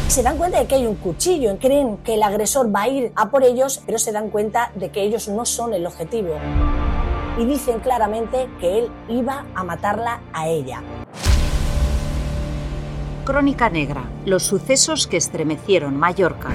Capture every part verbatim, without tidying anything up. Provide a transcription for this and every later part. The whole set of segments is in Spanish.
Se dan cuenta de que hay un cuchillo, creen que el agresor va a ir a por ellos, pero se dan cuenta de que ellos no son el objetivo. Y dicen claramente que él iba a matarla a ella. Crónica Negra, los sucesos que estremecieron Mallorca.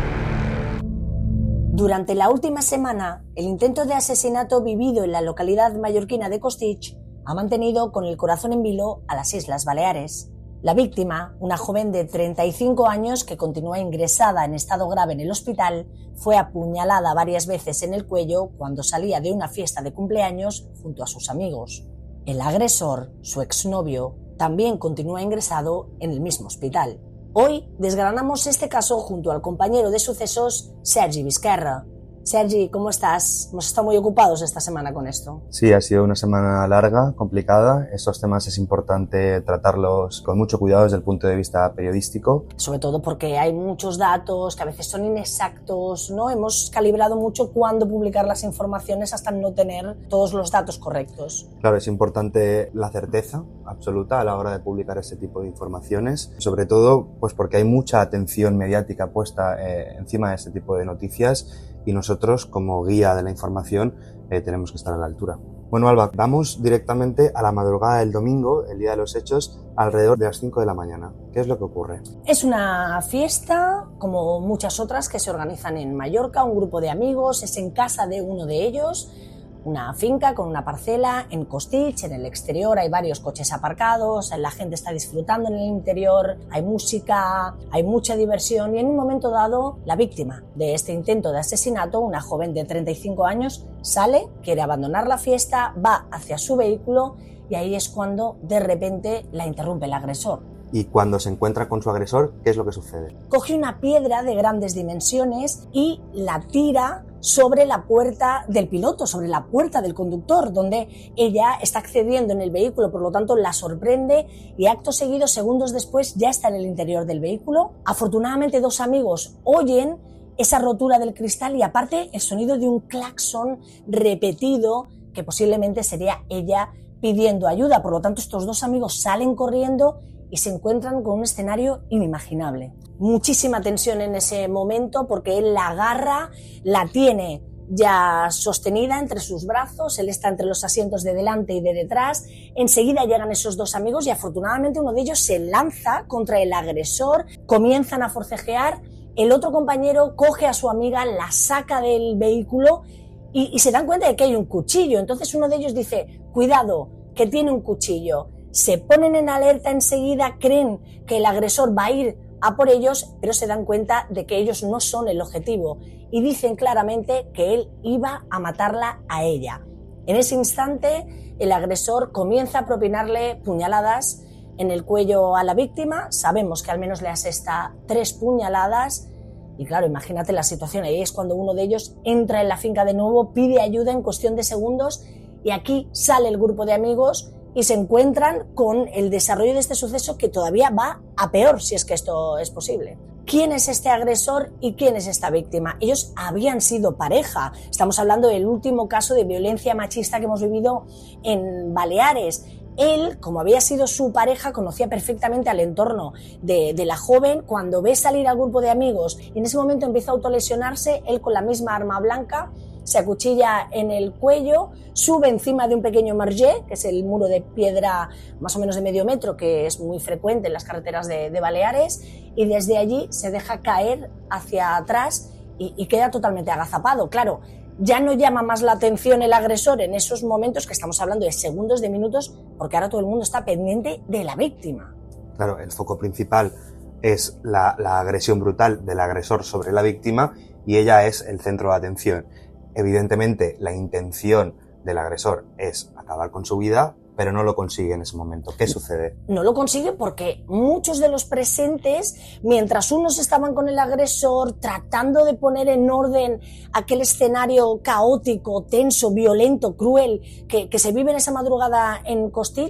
Durante la última semana, el intento de asesinato vivido en la localidad mallorquina de Costitx ha mantenido con el corazón en vilo a las Islas Baleares. La víctima, una joven de treinta y cinco años que continúa ingresada en estado grave en el hospital, fue apuñalada varias veces en el cuello cuando salía de una fiesta de cumpleaños junto a sus amigos. El agresor, su exnovio, también continúa ingresado en el mismo hospital. Hoy desgranamos este caso junto al compañero de sucesos, Sergi Vizquerra. Sergi, ¿cómo estás? Hemos estado muy ocupados esta semana con esto. Sí, ha sido una semana larga, complicada. Estos temas es importante tratarlos con mucho cuidado desde el punto de vista periodístico. Sobre todo porque hay muchos datos que a veces son inexactos, ¿no? Hemos calibrado mucho cuándo publicar las informaciones hasta no tener todos los datos correctos. Claro, es importante la certeza absoluta a la hora de publicar este tipo de informaciones, sobre todo pues porque hay mucha atención mediática puesta eh, encima de este tipo de noticias. Y nosotros, como guía de la información, eh, tenemos que estar a la altura. Bueno, Alba, vamos directamente a la madrugada del domingo, el día de los hechos, alrededor de las cinco de la mañana. ¿Qué es lo que ocurre? Es una fiesta, como muchas otras que se organizan en Mallorca, un grupo de amigos, es en casa de uno de ellos, una finca con una parcela en Costitx, en el exterior hay varios coches aparcados, la gente está disfrutando en el interior, hay música, hay mucha diversión y en un momento dado la víctima de este intento de asesinato, una joven de treinta y cinco años, sale, quiere abandonar la fiesta, va hacia su vehículo y ahí es cuando de repente la interrumpe el agresor. Y cuando se encuentra con su agresor, ¿qué es lo que sucede? Coge una piedra de grandes dimensiones y la tira sobre la puerta del piloto, sobre la puerta del conductor, donde ella está accediendo en el vehículo, por lo tanto la sorprende y acto seguido, segundos después, ya está en el interior del vehículo. Afortunadamente dos amigos oyen esa rotura del cristal y aparte el sonido de un claxon repetido que posiblemente sería ella pidiendo ayuda. Por lo tanto, estos dos amigos salen corriendo y se encuentran con un escenario inimaginable. Muchísima tensión en ese momento porque él la agarra, la tiene ya sostenida entre sus brazos, él está entre los asientos de delante y de detrás. Enseguida llegan esos dos amigos y afortunadamente uno de ellos se lanza contra el agresor, comienzan a forcejear, el otro compañero coge a su amiga, la saca del vehículo y, y se dan cuenta de que hay un cuchillo. Entonces uno de ellos dice, cuidado, que tiene un cuchillo. Se ponen en alerta enseguida, creen que el agresor va a ir a por ellos, pero se dan cuenta de que ellos no son el objetivo y dicen claramente que él iba a matarla a ella. En ese instante, el agresor comienza a propinarle puñaladas en el cuello a la víctima. Sabemos que al menos le asesta tres puñaladas y claro, imagínate la situación. Ahí es cuando uno de ellos entra en la finca de nuevo, pide ayuda en cuestión de segundos y aquí sale el grupo de amigos y se encuentran con el desarrollo de este suceso que todavía va a peor, si es que esto es posible. ¿Quién es este agresor y quién es esta víctima? Ellos habían sido pareja. Estamos hablando del último caso de violencia machista que hemos vivido en Baleares. Él, como había sido su pareja, conocía perfectamente al entorno de, de la joven. Cuando ve salir al grupo de amigos y en ese momento empieza a autolesionarse, él con la misma arma blanca se acuchilla en el cuello, sube encima de un pequeño margé, que es el muro de piedra más o menos de medio metro, que es muy frecuente en las carreteras de, de Baleares, y desde allí se deja caer hacia atrás y, y queda totalmente agazapado. Claro, ya no llama más la atención el agresor en esos momentos, que estamos hablando de segundos, de minutos, porque ahora todo el mundo está pendiente de la víctima. Claro, el foco principal es la, la agresión brutal del agresor sobre la víctima y ella es el centro de atención. Evidentemente, la intención del agresor es acabar con su vida, pero no lo consigue en ese momento. ¿Qué sucede? No lo consigue porque muchos de los presentes, mientras unos estaban con el agresor tratando de poner en orden aquel escenario caótico, tenso, violento, cruel que, que se vive en esa madrugada en Costitx,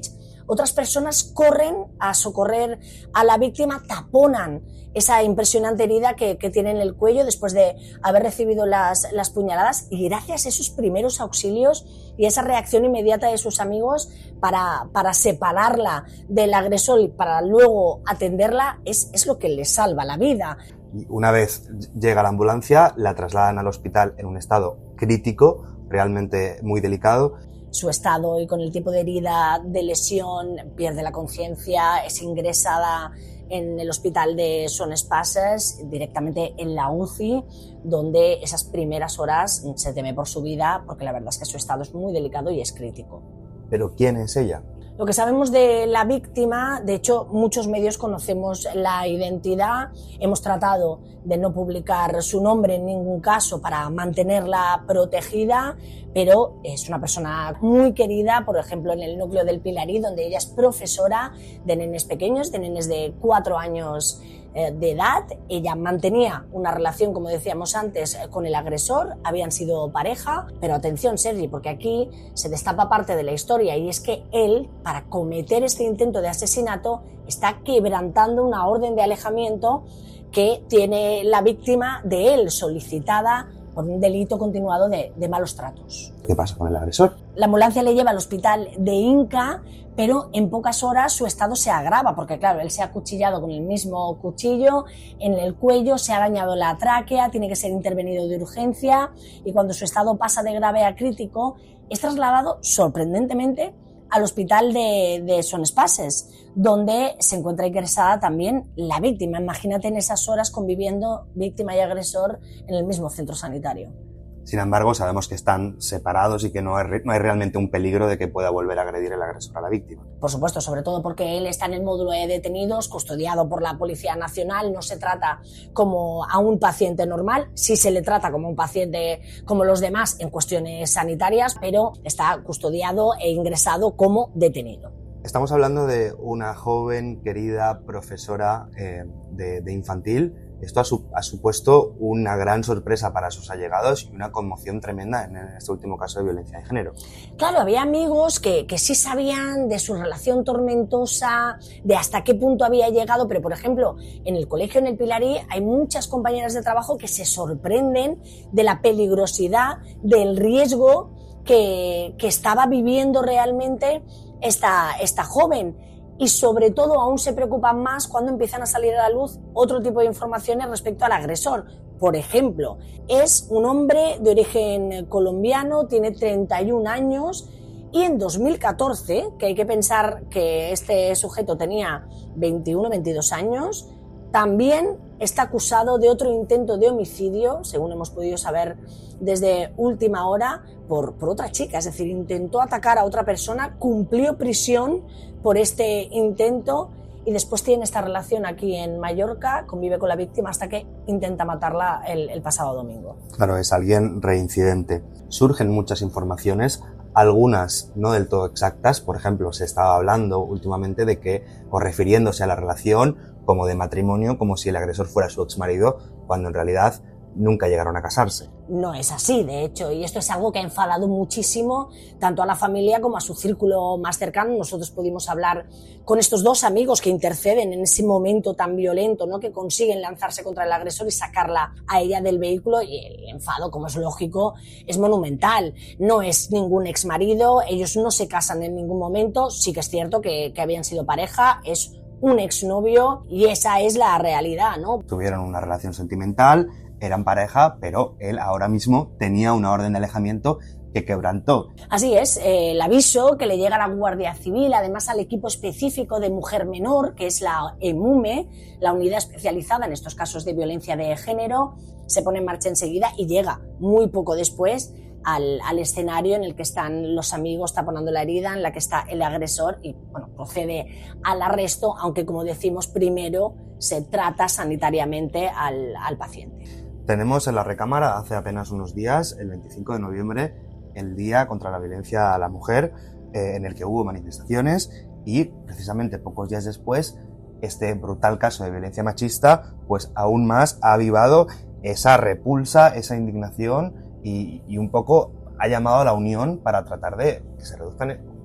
otras personas corren a socorrer a la víctima, taponan esa impresionante herida que, que tiene en el cuello después de haber recibido las, las puñaladas, y gracias a esos primeros auxilios y esa reacción inmediata de sus amigos para, para separarla del agresor y para luego atenderla, es, es lo que le salva la vida. Una vez llega la ambulancia, la trasladan al hospital en un estado crítico, realmente muy delicado. Su estado, y con el tipo de herida, de lesión, pierde la conciencia, es ingresada en el hospital de Son Espases, directamente en la U C I, donde esas primeras horas se teme por su vida, porque la verdad es que su estado es muy delicado y es crítico. ¿Pero quién es ella? Lo que sabemos de la víctima, de hecho muchos medios conocemos la identidad, hemos tratado de no publicar su nombre en ningún caso para mantenerla protegida, pero es una persona muy querida, por ejemplo en el núcleo del Pilarí, donde ella es profesora de nenes pequeños, de nenes de cuatro años de edad. Ella mantenía una relación, como decíamos antes, con el agresor, habían sido pareja, pero atención, Sergi, porque aquí se destapa parte de la historia, y es que él, para cometer este intento de asesinato, está quebrantando una orden de alejamiento que tiene la víctima de él, solicitada por un delito continuado de, de malos tratos. ¿Qué pasa con el agresor? La ambulancia le lleva al hospital de Inca, pero en pocas horas su estado se agrava, porque claro, él se ha acuchillado con el mismo cuchillo en el cuello, se ha dañado la tráquea, tiene que ser intervenido de urgencia, y cuando su estado pasa de grave a crítico, es trasladado sorprendentemente al hospital de, de Son Espases, donde se encuentra ingresada también la víctima. Imagínate en esas horas conviviendo víctima y agresor en el mismo centro sanitario. Sin embargo, sabemos que están separados y que no hay, no hay realmente un peligro de que pueda volver a agredir el agresor a la víctima. Por supuesto, sobre todo porque él está en el módulo de detenidos, custodiado por la Policía Nacional. No se trata como a un paciente normal, sí se le trata como un paciente como los demás en cuestiones sanitarias, pero está custodiado e ingresado como detenido. Estamos hablando de una joven, querida profesora eh, de, de infantil. Esto ha, su, ha supuesto una gran sorpresa para sus allegados y una conmoción tremenda en este último caso de violencia de género. Claro, había amigos que, que sí sabían de su relación tormentosa, de hasta qué punto había llegado, pero por ejemplo, en el colegio en el Pilarí hay muchas compañeras de trabajo que se sorprenden de la peligrosidad, del riesgo que, que estaba viviendo realmente esta, esta joven. Y sobre todo aún se preocupan más cuando empiezan a salir a la luz otro tipo de informaciones respecto al agresor. Por ejemplo, es un hombre de origen colombiano, tiene treinta y un años, y en dos mil catorce, que hay que pensar que este sujeto tenía veintiuno, veintidós años, también está acusado de otro intento de homicidio, según hemos podido saber desde última hora, por, por otra chica. Es decir, intentó atacar a otra persona, cumplió prisión por este intento y después tiene esta relación aquí en Mallorca, convive con la víctima hasta que intenta matarla el, el pasado domingo. Claro, es alguien reincidente. Surgen muchas informaciones, algunas no del todo exactas. Por ejemplo, se estaba hablando últimamente de que, o refiriéndose a la relación como de matrimonio, como si el agresor fuera su exmarido, cuando en realidad nunca llegaron a casarse. No es así, de hecho, y esto es algo que ha enfadado muchísimo tanto a la familia como a su círculo más cercano. Nosotros pudimos hablar con estos dos amigos que interceden en ese momento tan violento, ¿no?, que consiguen lanzarse contra el agresor y sacarla a ella del vehículo, y el enfado, como es lógico, es monumental. No es ningún exmarido, ellos no se casan en ningún momento, sí que es cierto que, que habían sido pareja, es un exnovio y esa es la realidad, ¿no? Tuvieron una relación sentimental, eran pareja, pero él ahora mismo tenía una orden de alejamiento que quebrantó. Así es, eh, el aviso que le llega a la Guardia Civil, además al equipo específico de mujer menor, que es la EMUME, la unidad especializada en estos casos de violencia de género, se pone en marcha enseguida y llega muy poco después al, al escenario en el que están los amigos taponando la herida, en la que está el agresor y bueno, procede al arresto, aunque como decimos, primero se trata sanitariamente al, al paciente. Tenemos en la recámara hace apenas unos días, el veinticinco de noviembre, el Día contra la Violencia a la Mujer, eh, en el que hubo manifestaciones y precisamente pocos días después este brutal caso de violencia machista pues aún más ha avivado esa repulsa, esa indignación y, y un poco ha llamado a la unión para tratar de que se reduzcan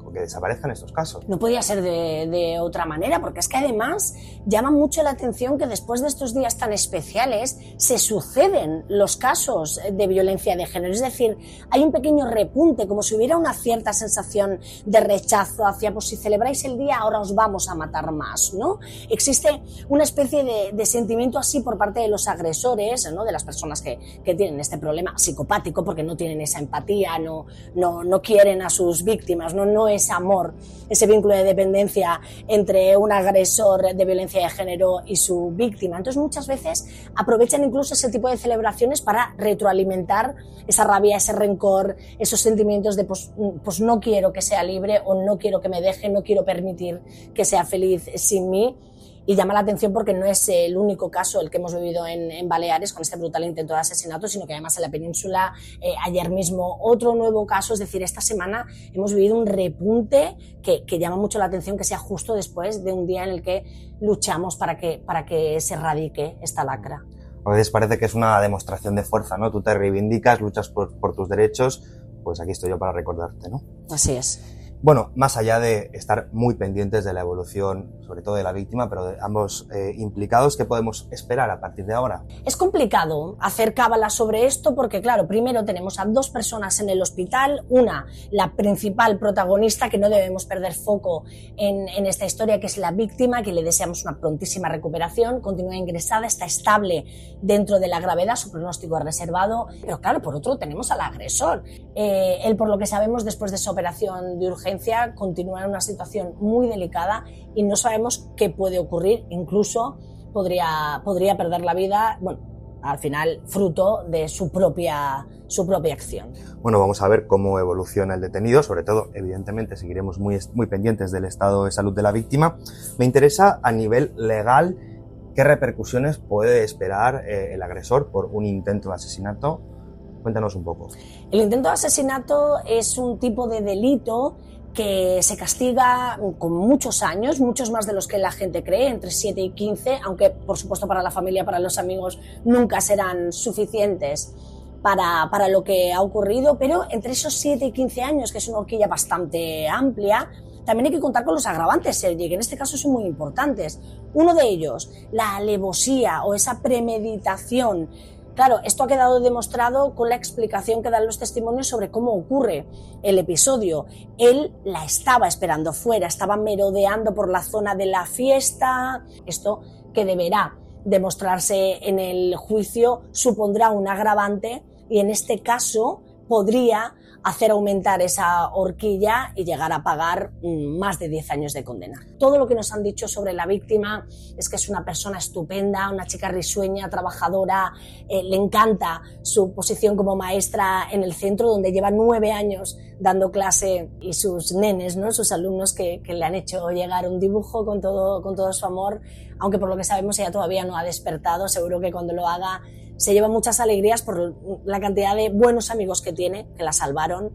o que desaparezcan estos casos. No podía ser de, de otra manera, porque es que además llama mucho la atención que después de estos días tan especiales se suceden los casos de violencia de género. Es decir, hay un pequeño repunte, como si hubiera una cierta sensación de rechazo hacia, pues si celebráis el día, ahora os vamos a matar más, ¿no? Existe una especie de, de sentimiento así por parte de los agresores, ¿no? De las personas que, que tienen este problema psicopático, porque no tienen esa empatía, no, no, no quieren a sus víctimas, no, no es amor, ese vínculo de dependencia entre un agresor de violencia de género y su víctima. Entonces muchas veces aprovechan incluso ese tipo de celebraciones para retroalimentar esa rabia, ese rencor, esos sentimientos de pues, pues no quiero que sea libre o no quiero que me deje, no quiero permitir que sea feliz sin mí. Y llama la atención porque no es el único caso el que hemos vivido en, en Baleares con este brutal intento de asesinato, sino que además en la península eh, ayer mismo otro nuevo caso. Es decir, esta semana hemos vivido un repunte que, que llama mucho la atención, que sea justo después de un día en el que luchamos para que, para que se erradique esta lacra. A veces parece que es una demostración de fuerza, ¿no? Tú te reivindicas, luchas por, por tus derechos, pues aquí estoy yo para recordarte, ¿no? Así es. Bueno, más allá de estar muy pendientes de la evolución, sobre todo de la víctima, pero de ambos eh, implicados, ¿qué podemos esperar a partir de ahora? Es complicado hacer cábala sobre esto porque, claro, primero tenemos a dos personas en el hospital, una, la principal protagonista, que no debemos perder foco en, en esta historia, que es la víctima, que le deseamos una prontísima recuperación, continúa ingresada, está estable dentro de la gravedad, su pronóstico es reservado, pero claro, por otro tenemos al agresor. Eh, él, por lo que sabemos, después de esa operación de urgencia, continúa en una situación muy delicada y no sabemos qué puede ocurrir, incluso podría, podría perder la vida, bueno, al final fruto de su propia, su propia acción. Bueno, vamos a ver cómo evoluciona el detenido, sobre todo, evidentemente, seguiremos muy, muy pendientes del estado de salud de la víctima. Me interesa a nivel legal qué repercusiones puede esperar eh, el agresor por un intento de asesinato. Cuéntanos un poco. El intento de asesinato es un tipo de delito que se castiga con muchos años, muchos más de los que la gente cree, entre siete y quince, aunque por supuesto para la familia, para los amigos, nunca serán suficientes para, para lo que ha ocurrido, pero entre esos siete y quince años, que es una horquilla bastante amplia, también hay que contar con los agravantes, Sergi, que en este caso son muy importantes. Uno de ellos, la alevosía o esa premeditación. Claro, esto ha quedado demostrado con la explicación que dan los testimonios sobre cómo ocurre el episodio. Él la estaba esperando fuera, estaba merodeando por la zona de la fiesta. Esto, que deberá demostrarse en el juicio, supondrá un agravante y en este caso podría hacer aumentar esa horquilla y llegar a pagar más de diez años de condena. Todo lo que nos han dicho sobre la víctima es que es una persona estupenda, una chica risueña, trabajadora, eh, le encanta su posición como maestra en el centro, donde lleva nueve años dando clase, y sus nenes, ¿no? Sus alumnos que, que le han hecho llegar un dibujo con todo, con todo su amor, aunque por lo que sabemos ella todavía no ha despertado. Seguro que cuando lo haga se lleva muchas alegrías por la cantidad de buenos amigos que tiene, que la salvaron,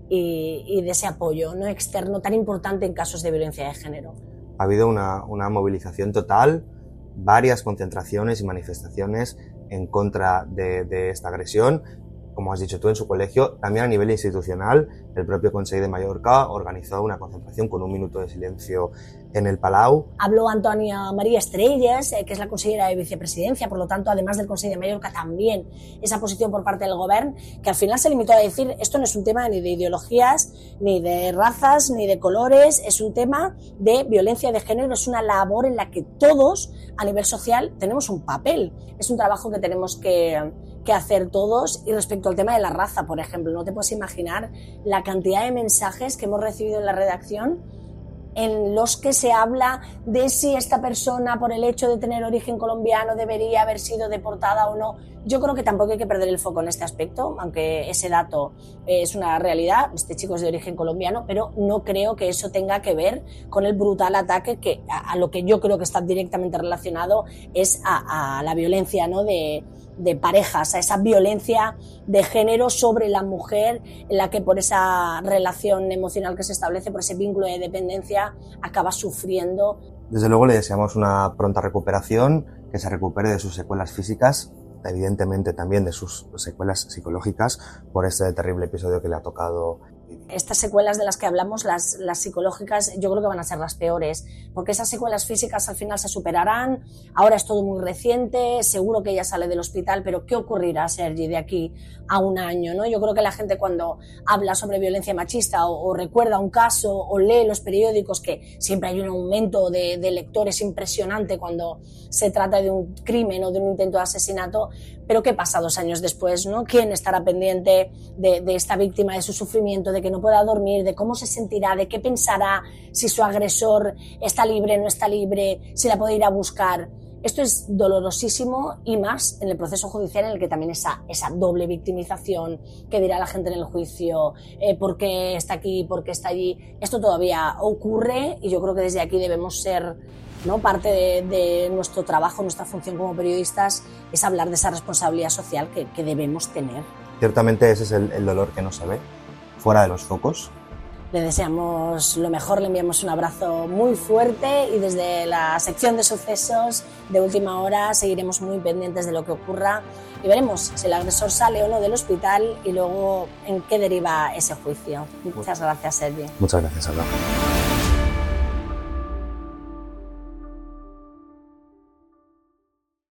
y, y de ese apoyo, ¿no?, externo tan importante en casos de violencia de género. Ha habido una, una movilización total, varias concentraciones y manifestaciones en contra de, de esta agresión, como has dicho tú, en su colegio. También a nivel institucional, el propio Consell de Mallorca organizó una concentración con un minuto de silencio en el Palau. Habló Antonia María Estrellas, eh, que es la consellera de vicepresidencia, por lo tanto, además del Consell de Mallorca, también esa posición por parte del Gobierno, que al final se limitó a decir, esto no es un tema ni de ideologías, ni de razas, ni de colores, es un tema de violencia de género, es una labor en la que todos, a nivel social, tenemos un papel. Es un trabajo que tenemos que, que hacer todos. Y respecto al tema de la raza, por ejemplo, no te puedes imaginar la cantidad de mensajes que hemos recibido en la redacción en los que se habla de si esta persona, por el hecho de tener origen colombiano, debería haber sido deportada o no. Yo creo que tampoco hay que perder el foco en este aspecto, aunque ese dato es una realidad. Este chico es de origen colombiano, pero no creo que eso tenga que ver con el brutal ataque que a, a lo que yo creo que está directamente relacionado es a, a la violencia, ¿no?, de, de parejas, a esa violencia de género sobre la mujer, en la que por esa relación emocional que se establece, por ese vínculo de dependencia, acaba sufriendo. Desde luego le deseamos una pronta recuperación, que se recupere de sus secuelas físicas, evidentemente también de sus secuelas psicológicas por este terrible episodio que le ha tocado Estas secuelas de las que hablamos, las, las psicológicas, yo creo que van a ser las peores, porque esas secuelas físicas al final se superarán. Ahora es todo muy reciente, seguro que ella sale del hospital, pero ¿qué ocurrirá, Sergi, de aquí a un año, ¿no? Yo creo que la gente cuando habla sobre violencia machista o, o recuerda un caso o lee los periódicos, que siempre hay un aumento de, de lectores impresionante cuando se trata de un crimen o de un intento de asesinato, pero ¿qué pasa dos años después, ¿no? ¿Quién estará pendiente de, de esta víctima, de su sufrimiento, de que no pueda dormir, de cómo se sentirá, de qué pensará, si su agresor está libre, no está libre, si la puede ir a buscar? Esto es dolorosísimo, y más en el proceso judicial, en el que también esa, esa doble victimización, que dirá la gente en el juicio, eh, por qué está aquí, por qué está allí, esto todavía ocurre, y yo creo que desde aquí debemos ser, ¿no? Parte de, de nuestro trabajo, nuestra función como periodistas, es hablar de esa responsabilidad social que, que debemos tener. Ciertamente ese es el, el dolor que no se ve, fuera de los focos. Le deseamos lo mejor, le enviamos un abrazo muy fuerte, y desde la sección de sucesos de Última Hora seguiremos muy pendientes de lo que ocurra y veremos si el agresor sale o no del hospital y luego en qué deriva ese juicio. Muchas gracias, Sergi. Muchas gracias, Alba.